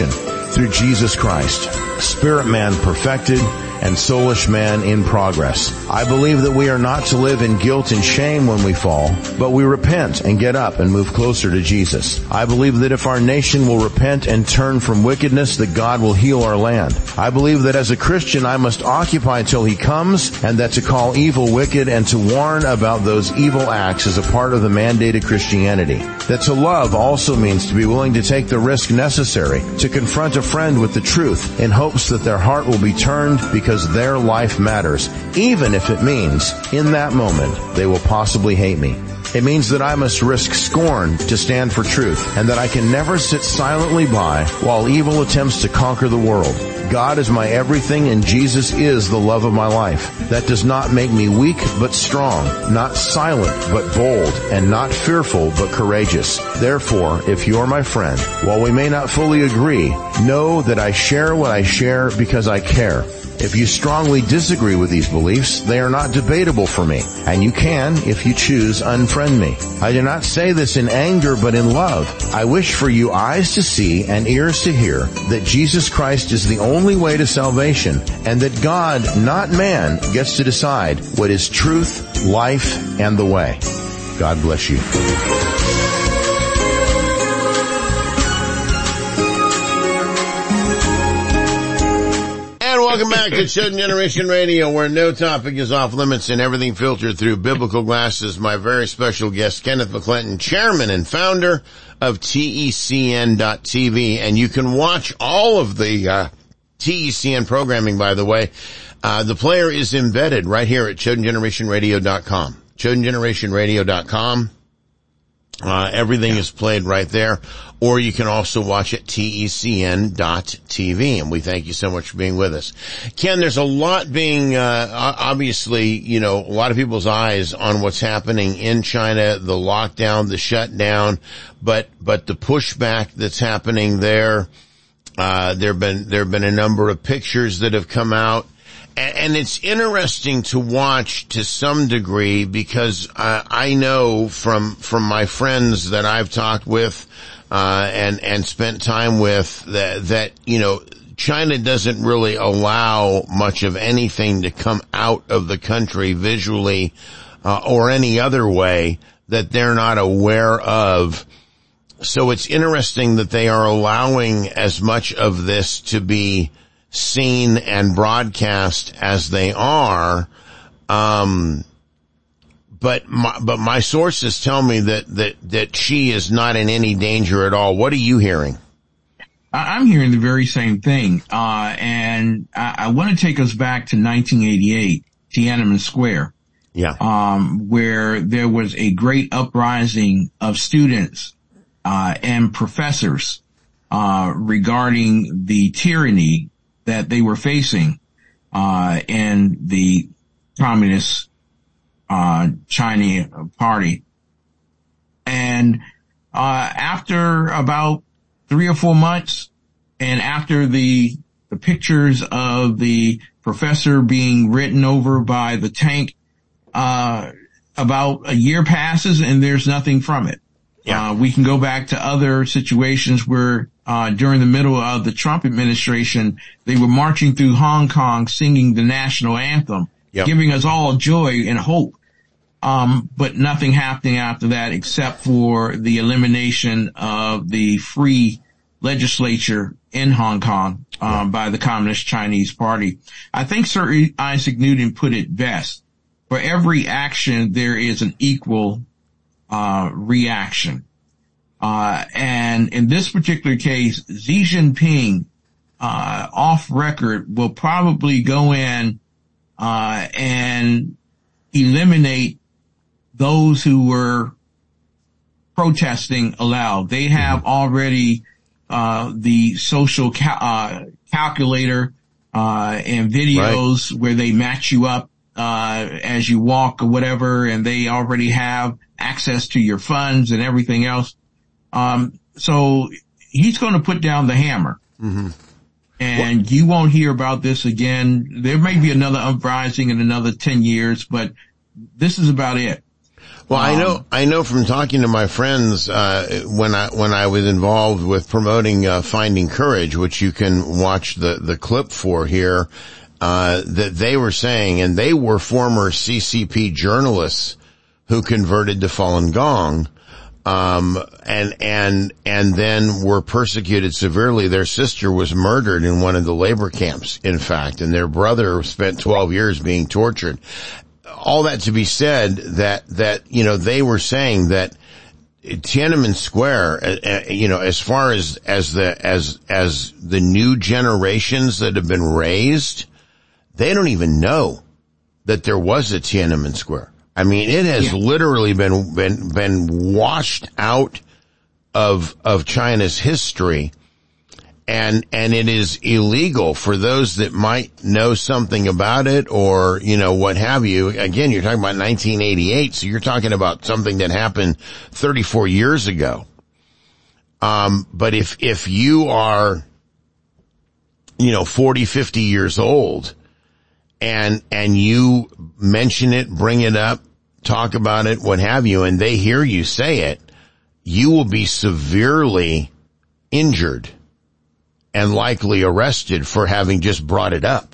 through Jesus Christ, spirit man perfected and soulish man in progress. I believe that we are not to live in guilt and shame when we fall, but we repent and get up and move closer to Jesus. I believe that if our nation will repent and turn from wickedness, that God will heal our land. I believe that as a Christian, I must occupy till He comes, and that to call evil wicked and to warn about those evil acts is a part of the mandated Christianity. That to love also means to be willing to take the risk necessary to confront a friend with the truth in hopes that their heart will be turned because Because their life matters, even if it means, in that moment, they will possibly hate me. It means that I must risk scorn to stand for truth, and that I can never sit silently by while evil attempts to conquer the world. God is my everything, and Jesus is the love of my life. That does not make me weak, but strong, not silent, but bold, and not fearful, but courageous. Therefore, if you are my friend, while we may not fully agree, know that I share what I share because I care. If you strongly disagree with these beliefs, they are not debatable for me, and you can, if you choose, unfriend me. I do not say this in anger, but in love. I wish for you eyes to see and ears to hear that Jesus Christ is the only way to salvation, and that God, not man, gets to decide what is truth, life, and the way. God bless you. Welcome back to Chosen Generation Radio, where no topic is off limits and everything filtered through biblical glasses. My very special guest, Kenneth McClinton, chairman and founder of T E C N dot T V. And you can watch all of the uh, T E C N programming, by the way. Uh, the player is embedded right here at Chosen Generation Radio dot com. Chosen Generation Radio dot com. Uh, everything is played right there. Or you can also watch at T E C N dot T V. And we thank you so much for being with us. Ken, there's a lot being, uh, obviously, you know, a lot of people's eyes on what's happening in China, the lockdown, the shutdown, but, but the pushback that's happening there. Uh, there've been, there've been a number of pictures that have come out. And it's interesting to watch to some degree because uh, I know from from my friends that I've talked with uh, and and spent time with that that you know China doesn't really allow much of anything to come out of the country visually uh, or any other way that they're not aware of. So it's interesting that they are allowing as much of this to be seen and broadcast as they are, um, but my, but my sources tell me that, that, that she is not in any danger at all. What are you hearing? I'm hearing the very same thing, uh, and I, I want to take us back to nineteen eighty-eight, Tiananmen Square. Yeah. Um, where there was a great uprising of students, uh, and professors, uh, regarding the tyranny that they were facing, uh, in the Communist, uh, Chinese Party. And, uh, after about three or four months and after the, the pictures of the professor being written over by the tank, uh, about a year passes and there's nothing from it. Yeah. Uh, we can go back to other situations where, uh, during the middle of the Trump administration, they were marching through Hong Kong singing the national anthem, yep. giving us all joy and hope. Um, but nothing happening after that except for the elimination of the free legislature in Hong Kong, um, by the Communist Chinese Party. I think Sir Isaac Newton put it best. For every action, there is an equal Uh, reaction. Uh, and in this particular case, Xi Jinping, uh, off record will probably go in, uh, and eliminate those who were protesting aloud. They have already, uh, the social ca- uh, calculator, uh, and videos right. where they match you up, uh, as you walk or whatever, and they already have access to your funds and everything else. Um, so he's going to put down the hammer. Mm-hmm. And what? You won't hear about this again. There may be another uprising in another ten years, but this is about it. Well, um, I know, I know from talking to my friends, uh, when I, when I was involved with promoting, uh, Finding Courage, which you can watch the, the clip for here, uh, that they were saying, and they were former C C P journalists who converted to Falun Gong, um, and, and, and then were persecuted severely. Their sister was murdered in one of the labor camps, in fact, and their brother spent twelve years being tortured. All that to be said, that, that, you know, they were saying that Tiananmen Square, uh, you know, as far as, as the, as, as the new generations that have been raised, they don't even know that there was a Tiananmen Square. I mean, it has yeah. literally been, been, been washed out of, of China's history. And, and it is illegal for those that might know something about it or, you know, what have you. Again, you're talking about nineteen eighty-eight, so you're talking about something that happened thirty-four years ago. Um, but if, if you are, you know, forty, fifty years old and, and you mention it, bring it up, talk about it, what have you, and they hear you say it, you will be severely injured and likely arrested for having just brought it up.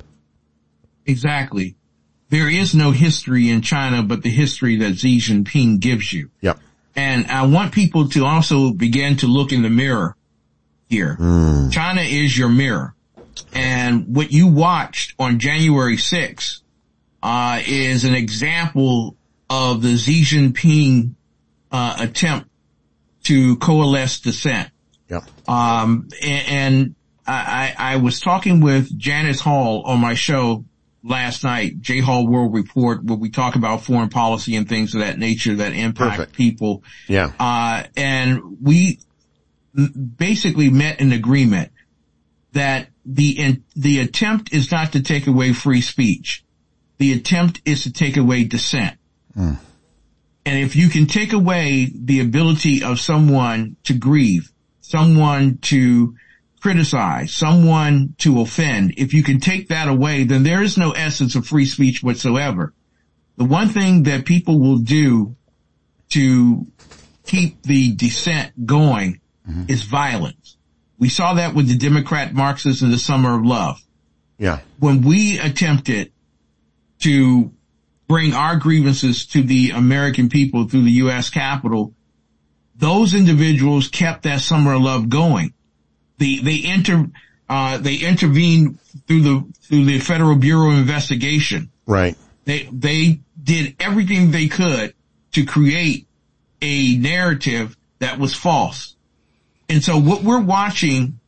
Exactly. There is no history in China but the history that Xi Jinping gives you. Yep. And I want people to also begin to look in the mirror here. Mm. China is your mirror. And what you watched on January sixth, uh, is an example of the Xi Jinping, uh, attempt to coalesce dissent. Yep. Um, and, and I, I was talking with Janice Hall on my show last night, J Hall World Report, where we talk about foreign policy and things of that nature that impact Perfect. people. Yeah. Uh, and we basically met an agreement that the, in, the attempt is not to take away free speech. The attempt is to take away dissent. Mm. And if you can take away the ability of someone to grieve, someone to criticize, someone to offend, if you can take that away, then there is no essence of free speech whatsoever. The one thing that people will do to keep the dissent going mm-hmm. is violence. We saw that with the Democrat Marxists in the Summer of Love. Yeah. When we attempted to bring our grievances to the American people through the U S Capitol, those individuals kept that Summer of Love going. They, they inter, uh, they intervened through the, through the Federal Bureau of Investigation. Right. They, they did everything they could to create a narrative that was false. And so what we're watching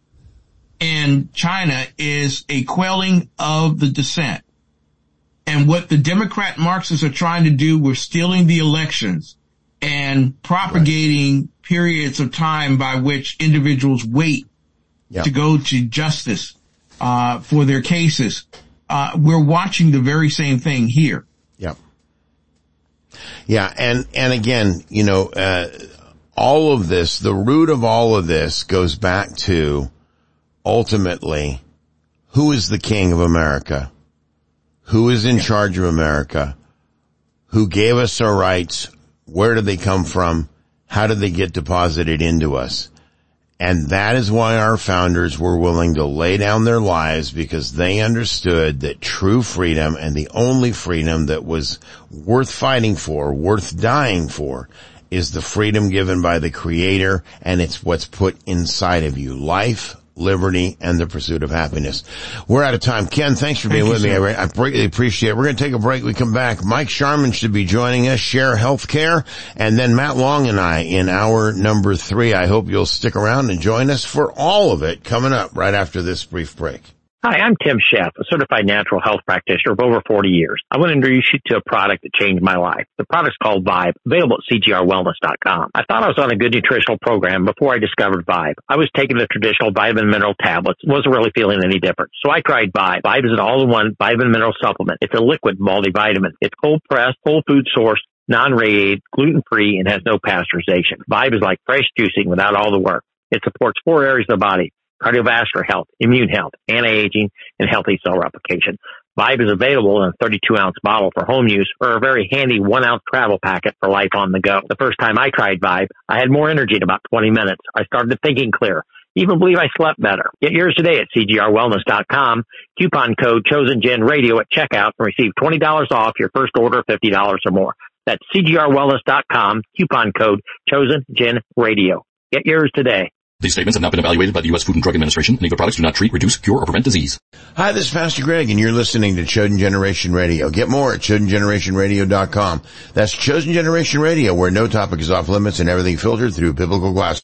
in China is a quelling of the dissent. And what the Democrat Marxists are trying to do, we're stealing the elections and propagating right. periods of time by which individuals wait Yep. to go to justice, uh, for their cases. Uh, we're watching the very same thing here. Yep. Yeah. And, and again, you know, uh, all of this, the root of all of this goes back to ultimately who is the king of America? Who is in yep. charge of America? Who gave us our rights? Where did they come from? How did they get deposited into us? And that is why our founders were willing to lay down their lives, because they understood that true freedom, and the only freedom that was worth fighting for, worth dying for, is the freedom given by the Creator, and it's what's put inside of you. Life, liberty, and the pursuit of happiness. We're out of time. Ken, thanks for being Thank with you, me. I, I greatly appreciate it. We're going to take a break. We come back. Mike Sharman should be joining us, Share Healthcare, and then Matt Long and I in hour number three. I hope you'll stick around and join us for all of it coming up right after this brief break. Hi, I'm Tim Sheff, a certified natural health practitioner of over forty years. I want to introduce you to a product that changed my life. The product's called Vibe, available at C G R wellness dot com. I thought I was on a good nutritional program before I discovered Vibe. I was taking the traditional vitamin mineral tablets, wasn't really feeling any different. So I tried Vibe. Vibe is an all-in-one vitamin mineral supplement. It's a liquid multivitamin. It's cold-pressed, whole food sourced, non-radiated, gluten-free, and has no pasteurization. Vibe is like fresh juicing without all the work. It supports four areas of the body: cardiovascular health, immune health, anti-aging, and healthy cell replication. Vibe is available in a thirty-two ounce bottle for home use or a very handy one ounce travel packet for life on the go. The first time I tried Vibe, I had more energy in about twenty minutes. I started thinking clear. Even believe I slept better. Get yours today at C G R wellness dot com. Coupon code ChosenGen Radio at checkout and receive twenty dollars off your first order of fifty dollars or more. That's C G R wellness dot com. Coupon code ChosenGen Radio. Get yours today. These statements have not been evaluated by the U S Food and Drug Administration. Any of the products do not treat, reduce, cure, or prevent disease. Hi, this is Pastor Greg, and you're listening to Chosen Generation Radio. Get more at Chosen Generation Radio dot com. That's Chosen Generation Radio, where no topic is off limits and everything filtered through biblical glass.